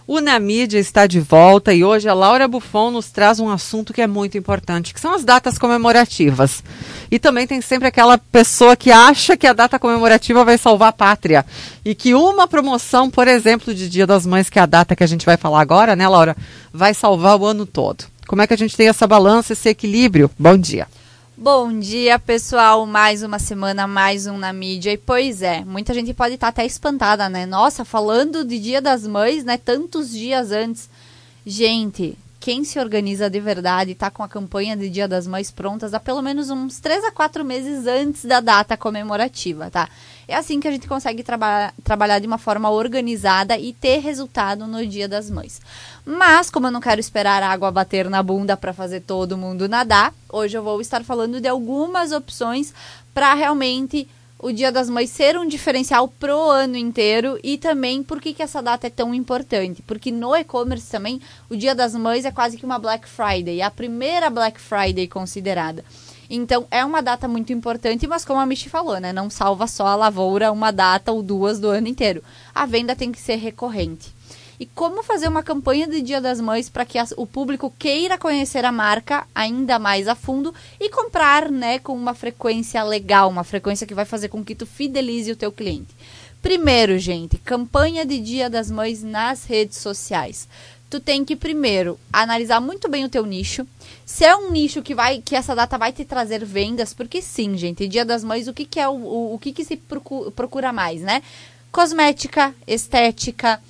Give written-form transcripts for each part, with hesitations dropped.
O Na Mídia está de volta e hoje a Laura Buffon nos traz um assunto que é muito importante, que são as datas comemorativas. E também tem sempre aquela pessoa que acha que a data comemorativa vai salvar a pátria. E que uma promoção, por exemplo, de Dia das Mães, que é a data que a gente vai falar agora, né, Laura, vai salvar o ano todo. Como é que a gente tem essa balança, esse equilíbrio? Bom dia. Bom dia, pessoal. Mais uma semana, mais um Na Mídia. E pois é, muita gente pode estar até espantada, né? Nossa, falando de Dia das Mães, né? Tantos dias antes. Gente, quem se organiza de verdade está com a campanha de Dia das Mães prontas há pelo menos uns 3 a 4 meses antes da data comemorativa, tá? É assim que a gente consegue trabalhar de uma forma organizada e ter resultado no Dia das Mães. Mas, como eu não quero esperar a água bater na bunda para fazer todo mundo nadar, hoje eu vou estar falando de algumas opções para realmente o Dia das Mães ser um diferencial pro ano inteiro e também por que essa data é tão importante. Porque no e-commerce também, o Dia das Mães é quase que uma Black Friday, a primeira Black Friday considerada. Então, é uma data muito importante, mas como a Michi falou, né? Não salva só a lavoura uma data ou duas do ano inteiro. A venda tem que ser recorrente. E como fazer uma campanha de Dia das Mães para que o público queira conhecer a marca ainda mais a fundo e comprar, né, com uma frequência legal, uma frequência que vai fazer com que tu fidelize o teu cliente. Primeiro, gente, campanha de Dia das Mães nas redes sociais. Tu tem que primeiro analisar muito bem o teu nicho. Se é um nicho que essa data vai te trazer vendas, porque sim, gente, Dia das Mães, o que é o que se procura mais, né? Cosmética, estética,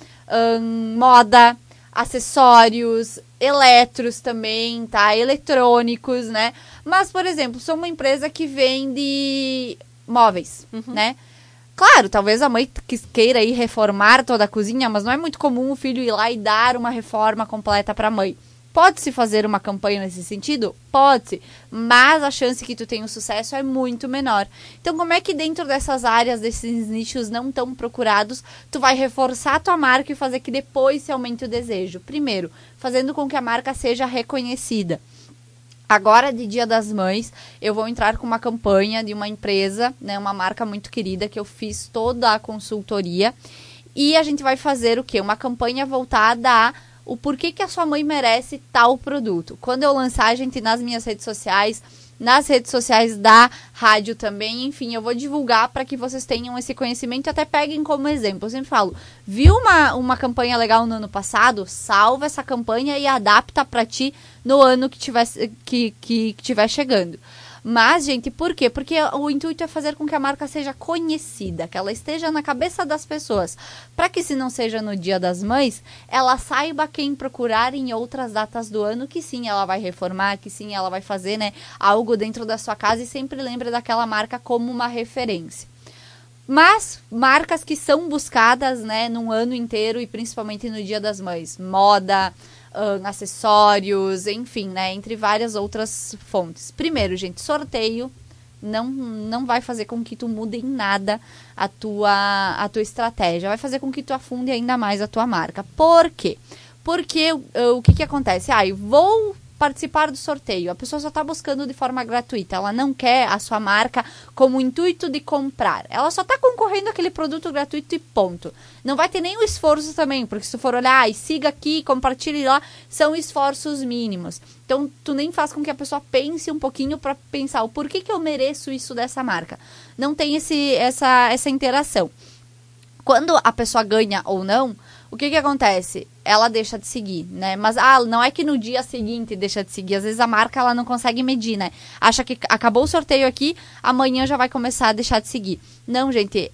moda, acessórios, eletros também, tá? Eletrônicos, né? Mas, por exemplo, sou uma empresa que vende móveis, né? Claro, talvez a mãe queira ir reformar toda a cozinha, mas não é muito comum o filho ir lá e dar uma reforma completa para a mãe. Pode-se fazer uma campanha nesse sentido? Pode-se, mas a chance que tu tenha um sucesso é muito menor. Então, como é que dentro dessas áreas, desses nichos não tão procurados, tu vai reforçar a tua marca e fazer que depois se aumente o desejo? Primeiro, fazendo com que a marca seja reconhecida. Agora, de Dia das Mães, eu vou entrar com uma campanha de uma empresa, né, uma marca muito querida, que eu fiz toda a consultoria. E a gente vai fazer o quê? Uma campanha voltada a o porquê que a sua mãe merece tal produto. Quando eu lançar, a gente, nas minhas redes sociais, nas redes sociais da rádio também, enfim, eu vou divulgar para que vocês tenham esse conhecimento e até peguem como exemplo. Eu sempre falo, viu uma campanha legal no ano passado? Salva essa campanha e adapta para ti no ano que tiver chegando. Mas, gente, por quê? Porque o intuito é fazer com que a marca seja conhecida, que ela esteja na cabeça das pessoas, para que se não seja no Dia das Mães, ela saiba quem procurar em outras datas do ano, que sim, ela vai reformar, que sim, ela vai fazer, né, algo dentro da sua casa e sempre lembra daquela marca como uma referência. Mas marcas que são buscadas, né, num ano inteiro e principalmente no Dia das Mães, moda, acessórios, enfim, né, entre várias outras fontes. Primeiro, gente, sorteio não vai fazer com que tu mude em nada a tua estratégia, vai fazer com que tu afunde ainda mais a tua marca. Por quê? Porque o que acontece? Eu vou participar do sorteio, a pessoa só está buscando de forma gratuita, ela não quer a sua marca como intuito de comprar, ela só está concorrendo àquele produto gratuito e ponto. Não vai ter nenhum esforço também, porque se tu for olhar, siga aqui, compartilhe lá, são esforços mínimos. Então, tu nem faz com que a pessoa pense um pouquinho para pensar, o porquê que eu mereço isso dessa marca? Não tem essa interação. Quando a pessoa ganha ou não, o que acontece? Ela deixa de seguir, né? Mas não é que no dia seguinte deixa de seguir. Às vezes a marca ela não consegue medir, né? Acha que acabou o sorteio aqui, amanhã já vai começar a deixar de seguir. Não, gente,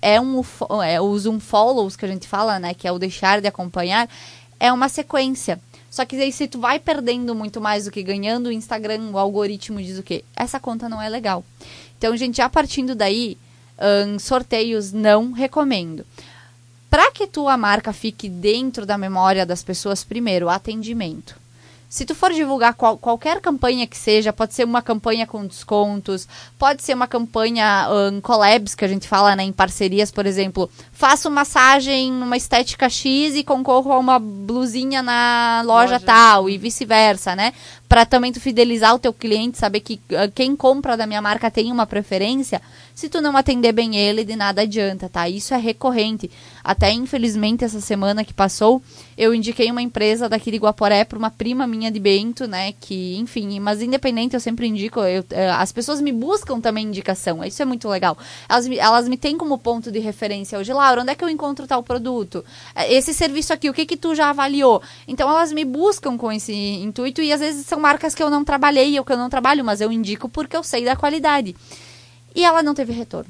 os unfollows que a gente fala, né? Que é o deixar de acompanhar, é uma sequência. Só que aí se tu vai perdendo muito mais do que ganhando, o Instagram, o algoritmo diz o quê? Essa conta não é legal. Então, gente, já partindo daí, sorteios não recomendo. Para que tua marca fique dentro da memória das pessoas, primeiro, atendimento. Se tu for divulgar qualquer campanha que seja, pode ser uma campanha com descontos, pode ser uma campanha collabs, que a gente fala, né, em parcerias, por exemplo, faço massagem numa estética X e concorro a uma blusinha na loja tal e vice-versa, né? para também tu fidelizar o teu cliente, saber que quem compra da minha marca tem uma preferência, se tu não atender bem ele, de nada adianta, tá? Isso é recorrente. Até, infelizmente, essa semana que passou, eu indiquei uma empresa daqui de Guaporé para uma prima minha de Bento, né? Que, enfim, mas independente, eu sempre indico, as pessoas me buscam também indicação, isso é muito legal. Elas me têm como ponto de referência hoje, Laura, onde é que eu encontro tal produto? Esse serviço aqui, o que tu já avaliou? Então, elas me buscam com esse intuito e às vezes são marcas que eu não trabalhei ou que eu não trabalho, mas eu indico porque eu sei da qualidade. E ela não teve retorno.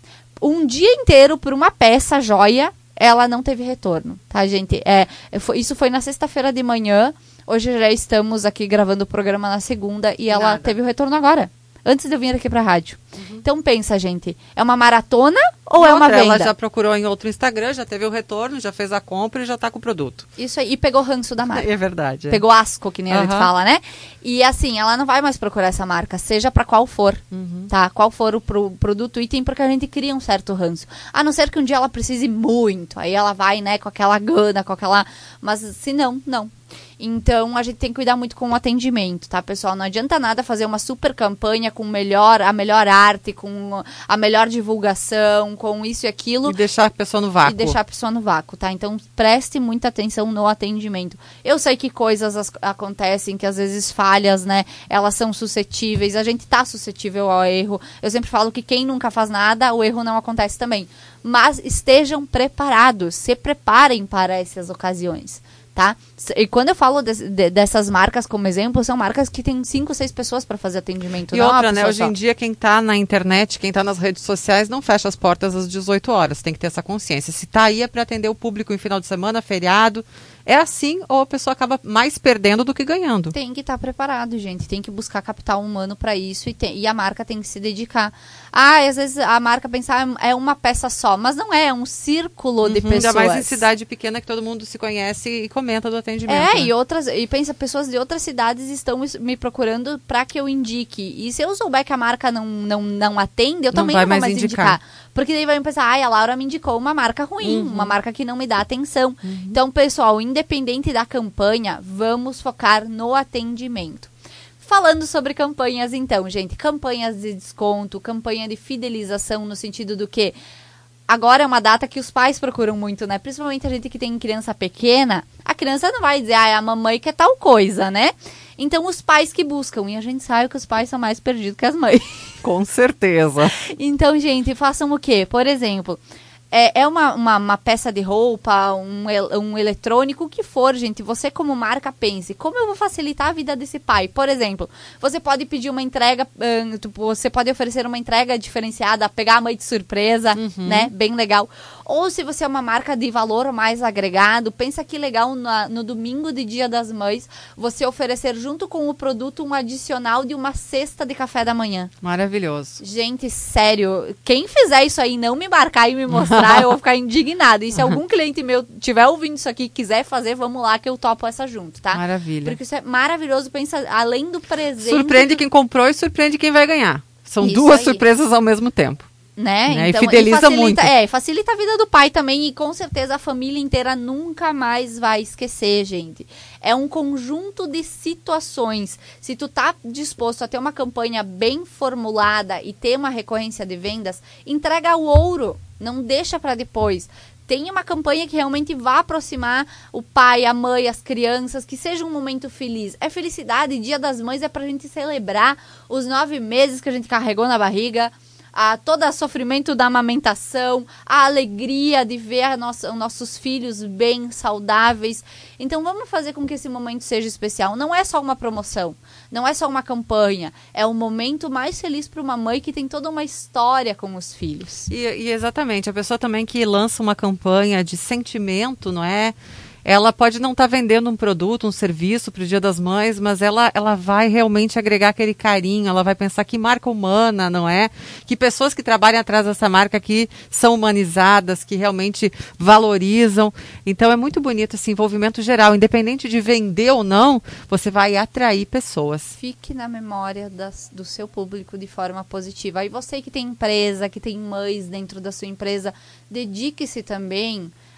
Um dia inteiro por uma peça joia, ela não teve retorno, tá, gente? Isso foi na sexta-feira de manhã, hoje já estamos aqui gravando o programa na segunda e ela teve o retorno agora, antes de eu vir aqui pra rádio. Então pensa, gente, é uma maratona ou é uma venda? Ela já procurou em outro Instagram, já teve o retorno, já fez a compra e já tá com o produto. Isso aí, e pegou ranço da marca. É verdade. Pegou asco, que nem a gente fala, né? E assim, ela não vai mais procurar essa marca, seja pra qual for, tá? Qual for o produto, item, porque a gente cria um certo ranço. A não ser que um dia ela precise muito, aí ela vai, né, com aquela gana, com aquela... Mas se não, não. Então, a gente tem que cuidar muito com o atendimento, tá, pessoal? Não adianta nada fazer uma super campanha com a melhor arte, com a melhor divulgação, com isso e aquilo. E deixar a pessoa no vácuo. Tá? Então, preste muita atenção no atendimento. Eu sei que coisas acontecem, que às vezes falhas, né? Elas são suscetíveis, a gente tá suscetível ao erro. Eu sempre falo que quem nunca faz nada, o erro não acontece também. Mas estejam preparados, se preparem para essas ocasiões. Tá? E quando eu falo dessas marcas como exemplo, são marcas que tem 5, 6 pessoas para fazer atendimento. E outra, né? Hoje em dia, quem tá na internet, quem tá nas redes sociais, não fecha as portas às 18 horas. Tem que ter essa consciência. Se tá aí é para atender o público em final de semana, feriado. É assim, ou a pessoa acaba mais perdendo do que ganhando. Tem que estar preparado, gente. Tem que buscar capital humano para isso e a marca tem que se dedicar. Às vezes a marca pensar é uma peça só, mas não é um círculo de pessoas. Ainda mais em cidade pequena que todo mundo se conhece e comenta do atendimento. Né? E pessoas de outras cidades estão me procurando para que eu indique. E se eu souber que a marca não atende, eu também não vou mais indicar. Porque daí vai pensar, a Laura me indicou uma marca ruim, uma marca que não me dá atenção. Então, pessoal, independente da campanha, vamos focar no atendimento. Falando sobre campanhas, então, gente, campanhas de desconto, campanha de fidelização, no sentido do que agora é uma data que os pais procuram muito, né? Principalmente a gente que tem criança pequena, a criança não vai dizer, a mamãe quer tal coisa, né? Então, os pais que buscam, e a gente sabe que os pais são mais perdidos que as mães. Com certeza. Então, gente, façam o quê? Por exemplo, uma peça de roupa, um eletrônico, o que for, gente. Você como marca pense, como eu vou facilitar a vida desse pai? Por exemplo, você pode pedir uma entrega, você pode oferecer uma entrega diferenciada, pegar a mãe de surpresa, né? Bem legal. Ou se você é uma marca de valor mais agregado, pensa que legal no domingo de Dia das Mães, você oferecer junto com o produto um adicional de uma cesta de café da manhã. Maravilhoso. Gente, sério, quem fizer isso aí, não me marcar e me mostrar, eu vou ficar indignada. E se algum cliente meu tiver ouvindo isso aqui e quiser fazer, vamos lá que eu topo essa junto, tá? Maravilha. Porque isso é maravilhoso, pensa, além do presente... Surpreende quem comprou e surpreende quem vai ganhar. São Isso duas aí. surpresas ao mesmo tempo. Né? Então, e fideliza muito. Facilita a vida do pai também e com certeza a família inteira nunca mais vai esquecer, gente. É um conjunto de situações. Se tu tá disposto a ter uma campanha bem formulada e ter uma recorrência de vendas, entrega o ouro, não deixa para depois. Tenha uma campanha que realmente vá aproximar o pai, a mãe, as crianças, que seja um momento feliz. É felicidade, Dia das Mães é pra gente celebrar os 9 meses que a gente carregou na barriga, todo o sofrimento da amamentação, a alegria de ver os nossos filhos bem, saudáveis. Então vamos fazer com que esse momento seja especial. Não é só uma promoção, não é só uma campanha, é o momento mais feliz para uma mãe que tem toda uma história com os filhos. E exatamente, a pessoa também que lança uma campanha de sentimento, não é? Ela pode não estar vendendo um produto, um serviço para o Dia das Mães, mas ela vai realmente agregar aquele carinho, ela vai pensar que marca humana, não é? Que pessoas que trabalham atrás dessa marca aqui são humanizadas, que realmente valorizam. Então é muito bonito esse envolvimento geral, independente de vender ou não, você vai atrair pessoas. Fique na memória do seu público de forma positiva. E você que tem empresa, que tem mães dentro da sua empresa, dedique-se também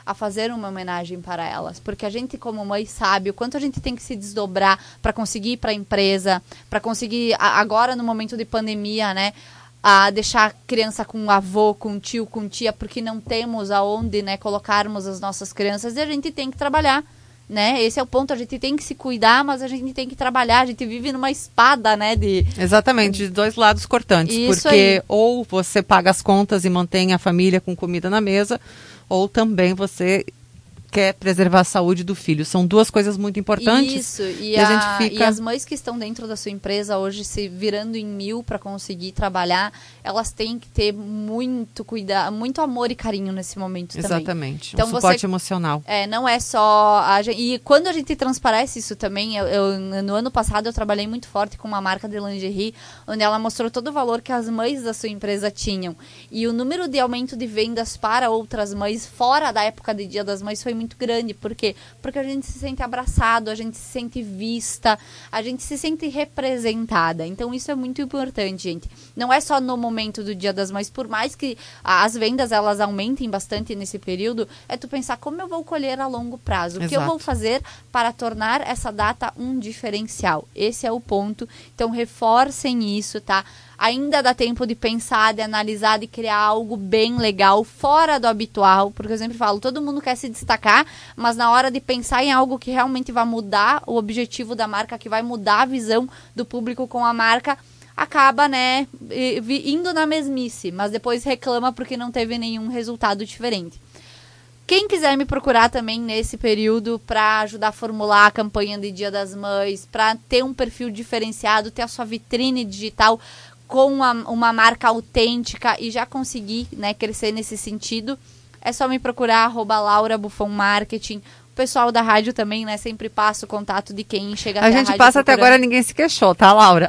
a fazer uma homenagem para elas. Porque a gente, como mãe, sabe o quanto a gente tem que se desdobrar para conseguir ir para a empresa, para conseguir, agora no momento de pandemia, né, a deixar a criança com um avô, com um tio, com tia, porque não temos aonde, né, colocarmos as nossas crianças, e a gente tem que trabalhar. Né? Esse é o ponto, a gente tem que se cuidar, mas a gente tem que trabalhar, a gente vive numa espada, né? Exatamente, de dois lados cortantes, Isso porque aí. Ou você paga as contas e mantém a família com comida na mesa, ou também você quer preservar a saúde do filho. São duas coisas muito importantes. Isso, e a gente fica... e as mães que estão dentro da sua empresa hoje se virando em 1000 para conseguir trabalhar, elas têm que ter muito cuidado, muito amor e carinho nesse momento também. Exatamente, Então, suporte emocional. Não é só a gente, e quando a gente transparece isso também, no ano passado eu trabalhei muito forte com uma marca de lingerie, onde ela mostrou todo o valor que as mães da sua empresa tinham, e o número de aumento de vendas para outras mães fora da época de Dia das Mães foi muito grande. Por quê? Porque a gente se sente abraçado, a gente se sente vista, a gente se sente representada. Então isso é muito importante, gente. Não é só no momento do Dia das Mães, por mais que as vendas elas aumentem bastante nesse período, é tu pensar como eu vou colher a longo prazo, o que eu vou fazer para tornar essa data um diferencial. Esse é o ponto. Então reforcem isso, tá? Ainda dá tempo de pensar, de analisar, de criar algo bem legal, fora do habitual, porque eu sempre falo, todo mundo quer se destacar, mas na hora de pensar em algo que realmente vai mudar o objetivo da marca, que vai mudar a visão do público com a marca, acaba, né, indo na mesmice, mas depois reclama porque não teve nenhum resultado diferente. Quem quiser me procurar também nesse período para ajudar a formular a campanha de Dia das Mães, para ter um perfil diferenciado, ter a sua vitrine digital com uma marca autêntica e já conseguir, né, crescer nesse sentido, é só me procurar, @Laura Buffon Marketing. O pessoal da rádio também, né, sempre passa o contato de quem chega até a rádio. A gente passa até agora, ninguém se queixou, tá, Laura?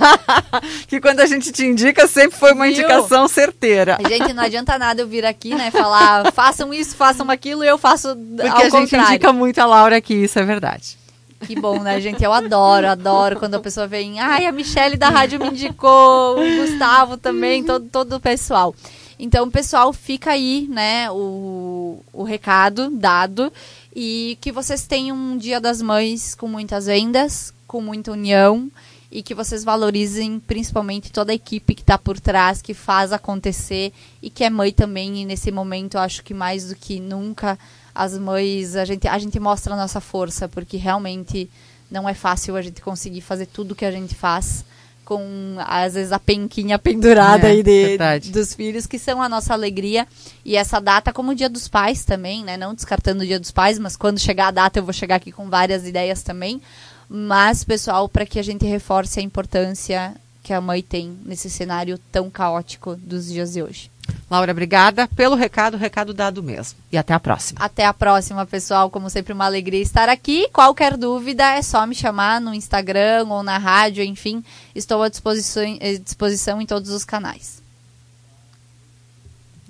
Que quando a gente te indica, sempre foi uma indicação certeira. Gente, não adianta nada eu vir aqui, né, falar façam isso, façam aquilo, e eu faço ao contrário. Porque a gente indica muito a Laura aqui, isso é verdade. Que bom, né, gente? Eu adoro quando a pessoa vem, a Michele da rádio me indicou, o Gustavo também, todo o pessoal. Então, pessoal, fica aí, né, o recado dado, e que vocês tenham um Dia das Mães com muitas vendas, com muita união, e que vocês valorizem principalmente toda a equipe que está por trás, que faz acontecer, e que é mãe também, e nesse momento eu acho que mais do que nunca as mães, a gente mostra a nossa força, porque realmente não é fácil a gente conseguir fazer tudo que a gente faz com, às vezes, a penquinha pendurada aí dos filhos, que são a nossa alegria. E essa data, como o Dia dos Pais também, né? Não descartando o Dia dos Pais, mas quando chegar a data eu vou chegar aqui com várias ideias também. Mas, pessoal, para que a gente reforce a importância que a mãe tem nesse cenário tão caótico dos dias de hoje. Laura, obrigada pelo recado dado mesmo. E até a próxima. Até a próxima, pessoal. Como sempre, uma alegria estar aqui. Qualquer dúvida é só me chamar no Instagram ou na rádio, enfim. Estou à disposição em todos os canais.